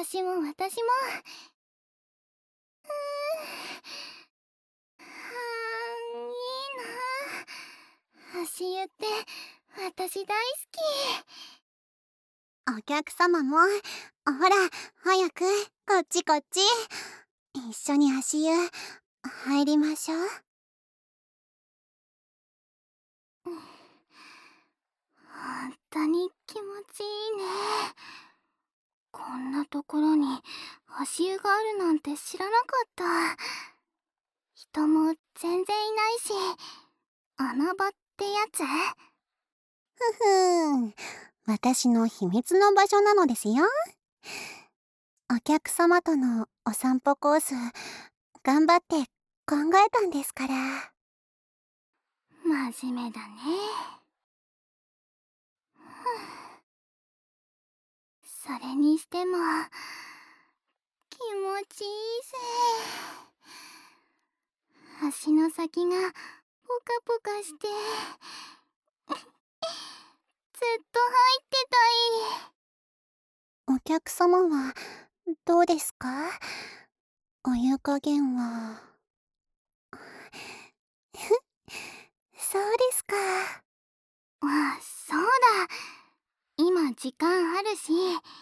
私も。はいいな。足湯って私大好お客様も、ほら、早く、こっちこっち。一緒に足湯、入りましょう。 き。本当に気持ちいいね。こんなところに足湯があるなんて知らなかった。人も全然いないし、穴場ってやつ？ ふん、私の秘密の場所なのですよ。お客様とのお散歩コース、頑張って考えたんですから。 真面目だね。それにしても気持ちいいぜ。足の先がポカポカしてずっと入ってたい。 お客様は、どうですか？お湯加減は。そうですか。 あ、そうだ。今時間あるし。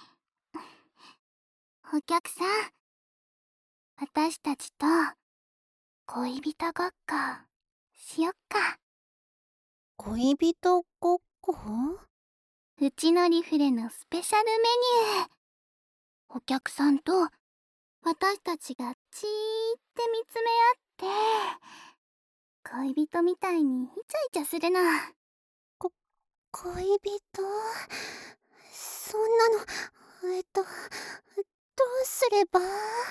お客さん、私たちと恋人ごっこしよっか。 恋人ごっこ？ うちのリフレのスペシャルメニュー。お客さんと私たちがじーって見つめ合って、恋人みたいにイチャイチャするの。 恋人？そんなの、どうすれば？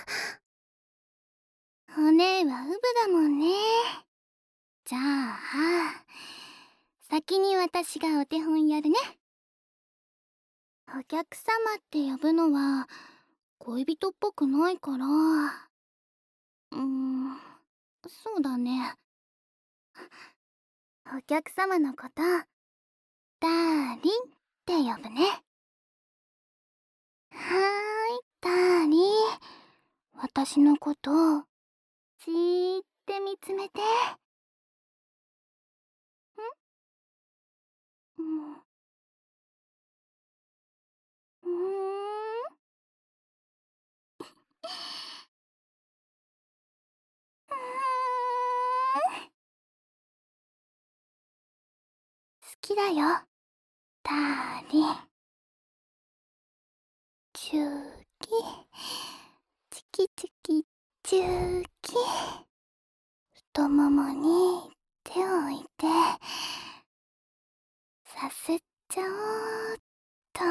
お姉はウブだもんね。じゃあ、先に私がお手本やるね。お客様って呼ぶのは恋人っぽくないから、そうだね。お客様のこと、ダーリンって呼ぶね。はーい、ダーリン。私のことをじーって見つめて。うん、うーん。好きだよ、ダーリン。チューキ、チキチキ、チューキ。太ももに手を置いて、さすっちゃおうっと。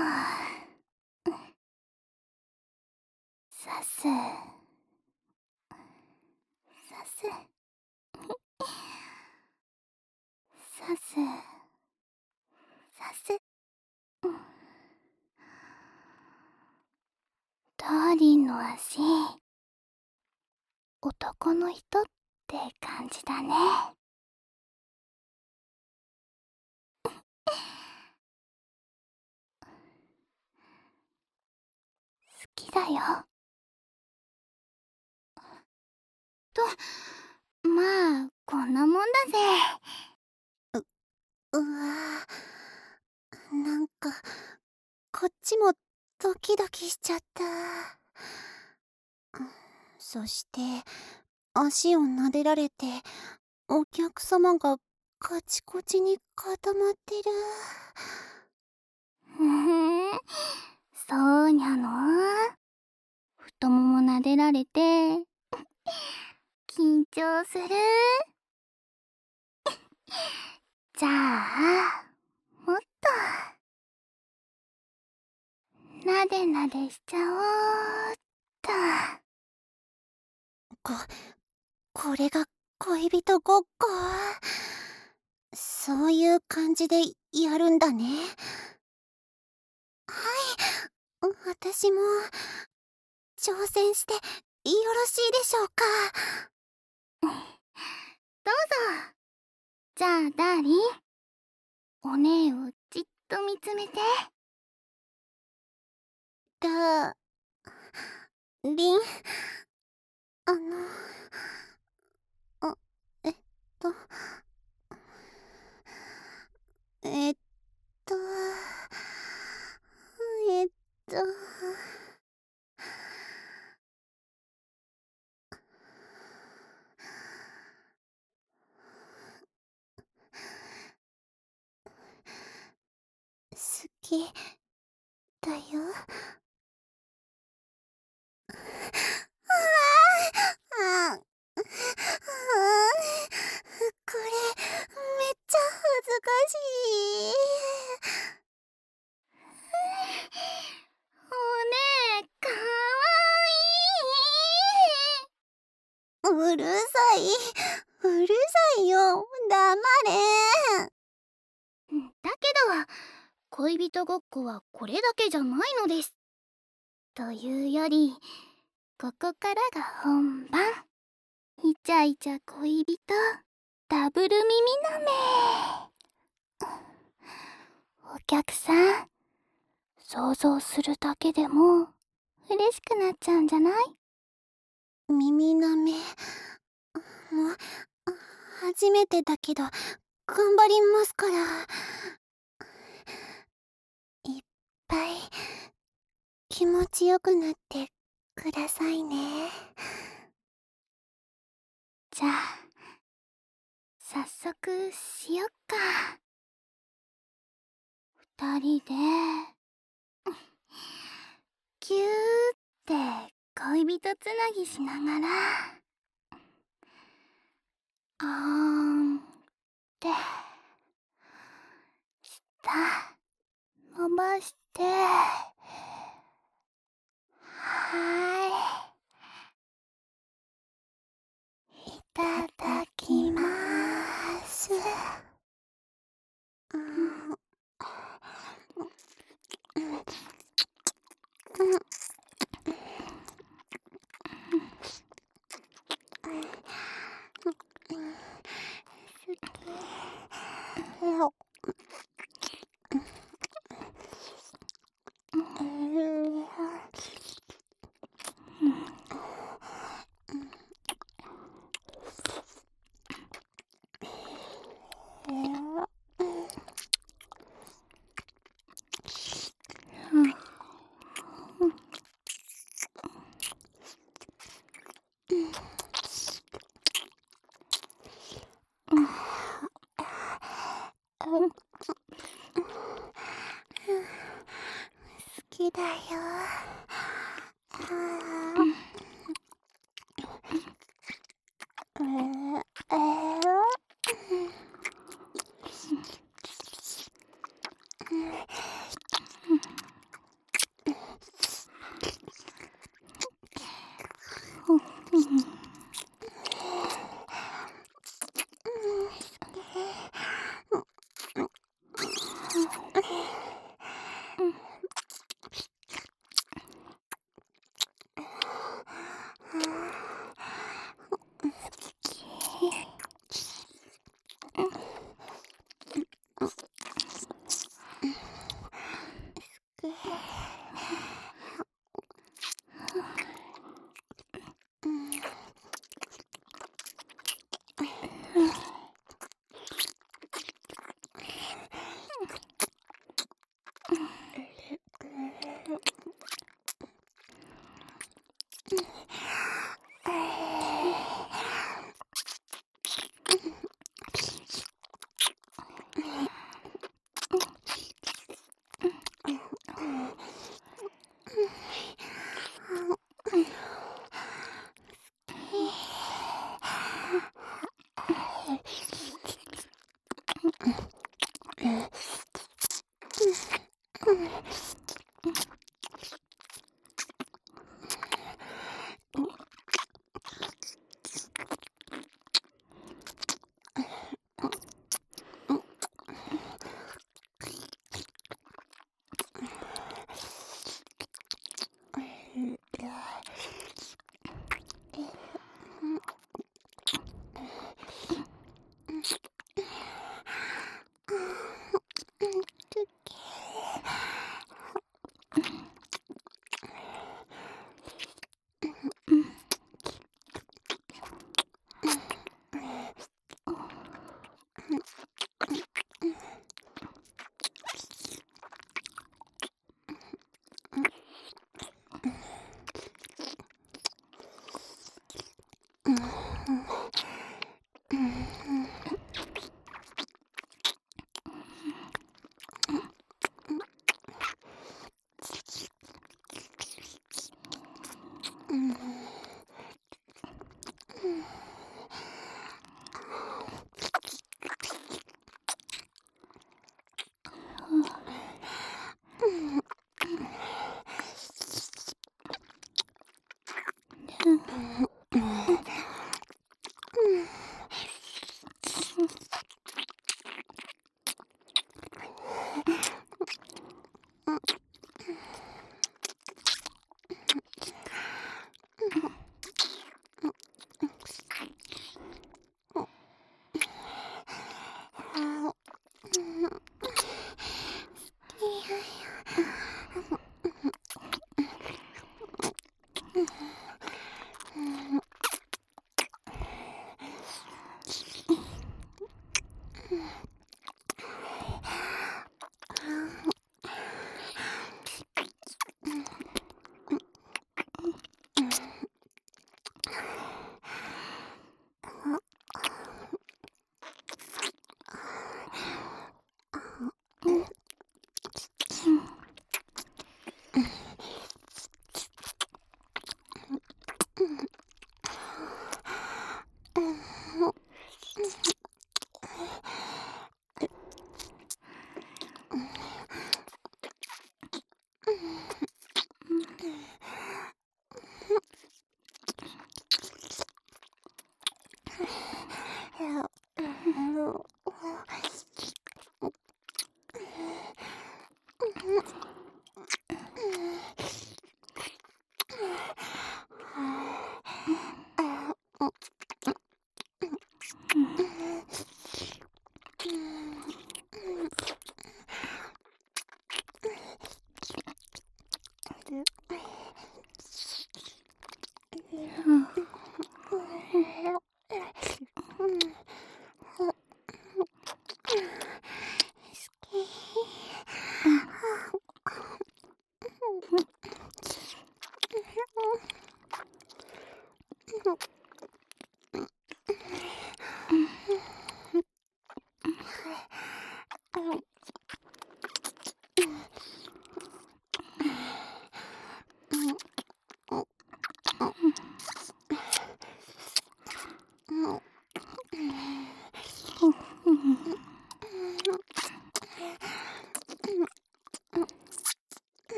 さす、さす、さす、さす。ダーリンの足、男の人って感じだね。好きだよ。まあこんなもんだぜ。 うわぁ、なんか、こっちもドキドキしちゃった。そして、足を撫でられて、お客様がカチコチに固まってる。 ふふん、そうにゃの。太もも撫でられて緊張する。じゃあもっとなでなでしちゃおうっと。 こ、これが恋人ごっこ？そういう感じでやるんだね。はい、私も挑戦してよろしいでしょうか？ どうぞ。じゃあダーリン、お姉をじっと見つめて。 だ、 りん、あの、あ、えっと、えっと、えっと、好きだよ。ああ、これ、めっちゃ恥ずかしおねえ、かわい。うるさい。うるさいよ。黙れ。 いい。だけど、恋人ごっこはこれだけじゃないのです。というより、ここからが本番。イチャイチャ恋人、ダブル耳なめ。お客さん、想像するだけでも嬉しくなっちゃうんじゃない？ 耳なめ。もう、初めてだけど、頑張りますから。いっぱい気持ちよくなってくださいね。 じゃあ、早速しよっか。二人で、キューって恋人つなぎしながら、あーんって下伸ばして、いただきまーす。好きだよ。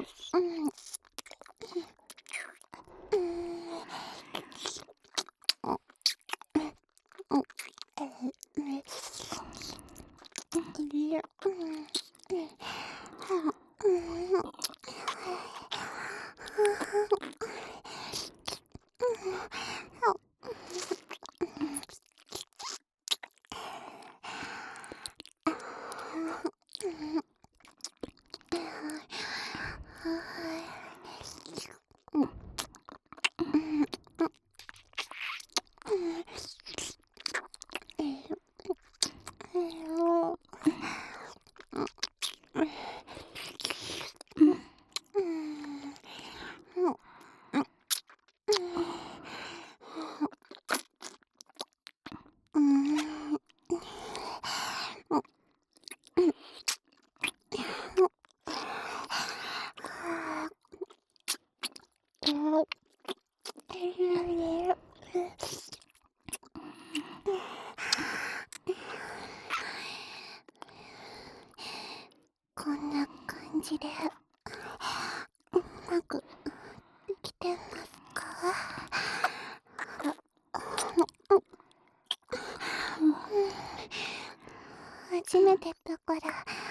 こんな感じでうまくできてますか？初めてだから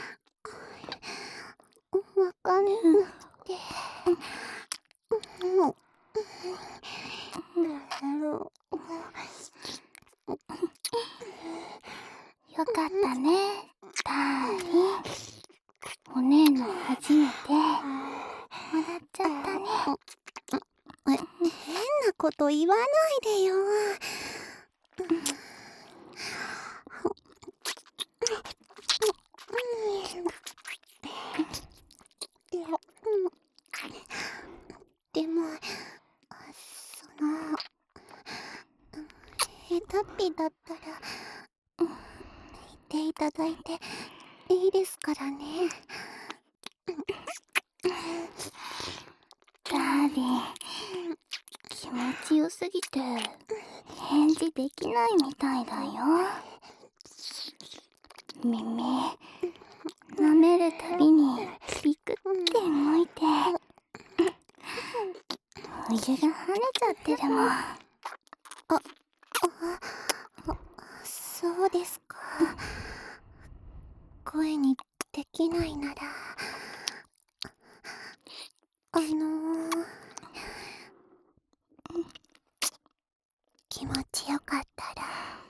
わかんなくて。 よかったね、ダーリン。お姉の初めて笑っちゃったね。 変なこと言わないでよ。でも下手っぴだったら言っていただいていいですからね。 ダーリン、気持ちよすぎて返事できないみたいだよ。耳舐めるたびにビクって動いてお湯が跳ねちゃってるもん。 そうですか。声にできないなら気持ちよかったら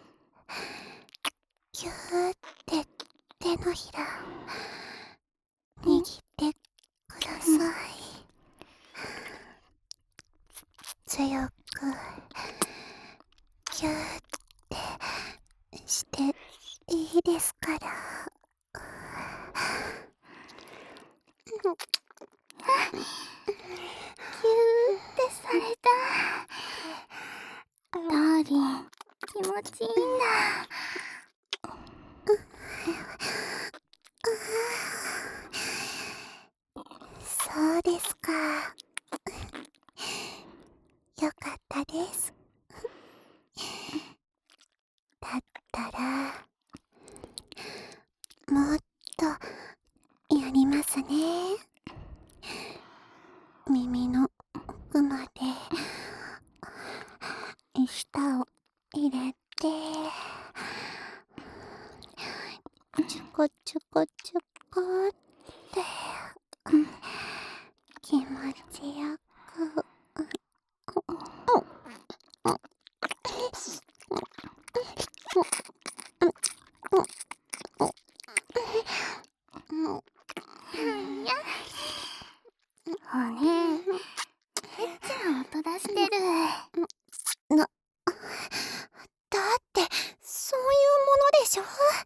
ギューって手のひら握ってください。強くギューってしていいですから。 ギューってされた。ダーリン、気持ちいいんだ。 そうですか。よかったです。だったらもっとやりますね。耳の奥まで舌を入れてちょこちょこちょこって気持ちよくお姉、エッチな音出してる。 だってそういうものでしょ。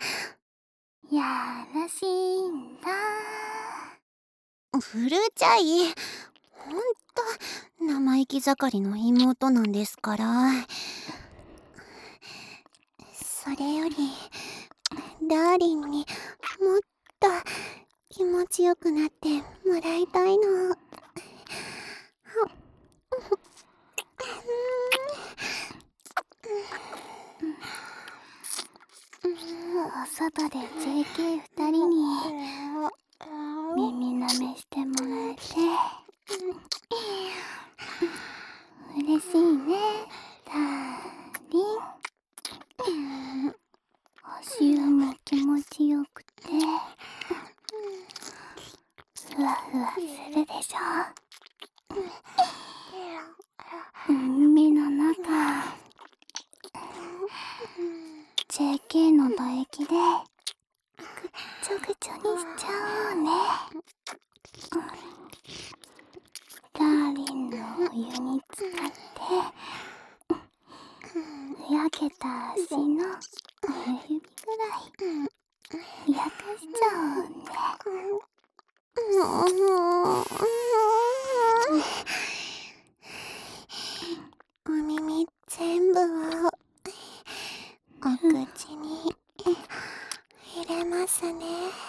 やらしいんだ。 古ちゃい。ほんと生意気盛りの妹なんですから。それよりダーリンにもっと気持ちよくなってもらいたいの。 お外で JK2 人に耳舐めしてもらえ嬉しいね、ダーリン。足湯も気持ちよくてふわふわするでしょ。耳の中 JK の唾液でぐっちょぐちょにしちゃおうね。ダーリンのお湯に浸かってふやけた足の親指ぐらいふやかしちゃおうね。 お耳全部をお口に入れますね。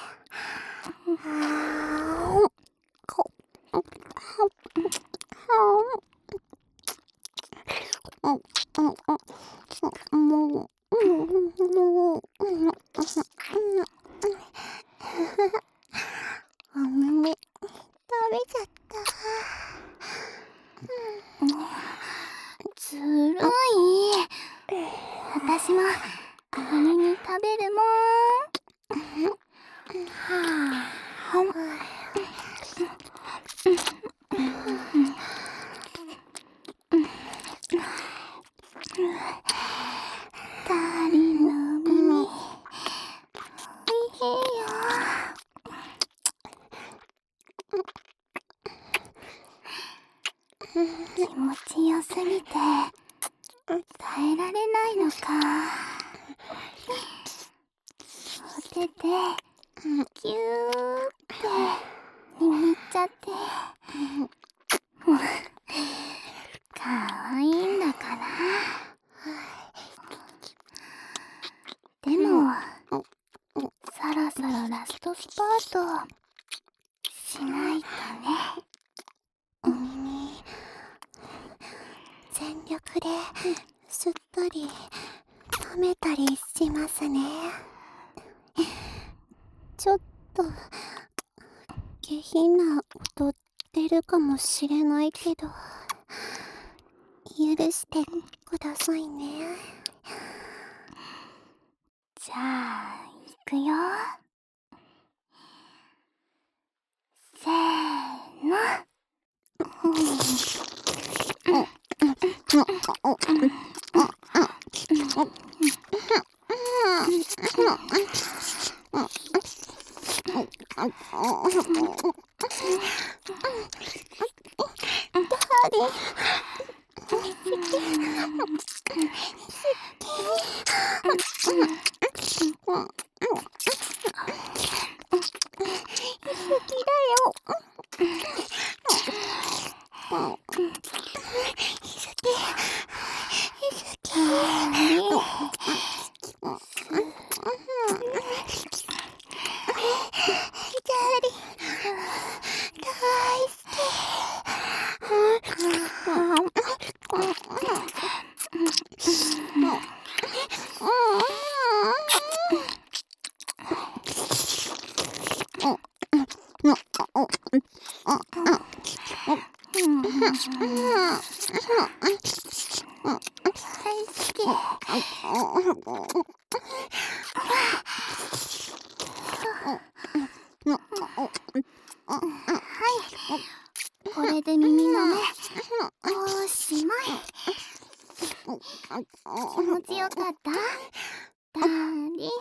お耳食べちゃった。 ずるい。私もお耳食べるもん。はあ、ダーリンのお耳おいしいよ。気持ちよすぎて耐えられないのか。お手でギューって握っちゃってかわいいんだから。でもそろそろラストスパートしないとね。 お耳全力で吸ったり舐めたりしますね。ちょっと下品な音出るかもしれないけど許してくださいね。 じゃあいくよ。せーの。これで耳の目おしまい。気持ちよかった、ダーリン。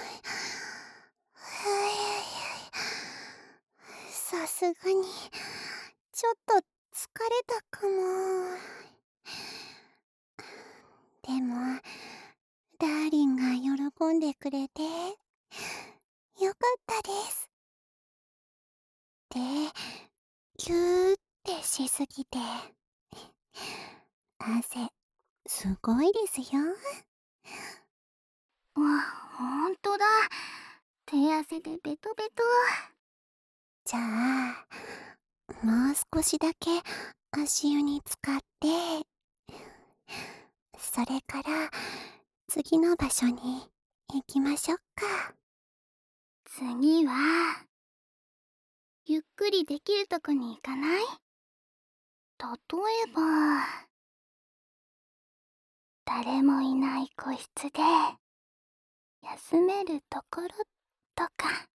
さすがにちょっと疲れたかも。でもダーリンが喜んでくれてよかったです。で、ギューってしすぎて汗すごいですよ。 ほんとだ。手汗でベトベト。 じゃあもう少しだけ足湯に浸かってそれから次の場所に行きましょうか。 次はゆっくりできるとこに行かない？例えば、誰もいない個室で休めるところとか。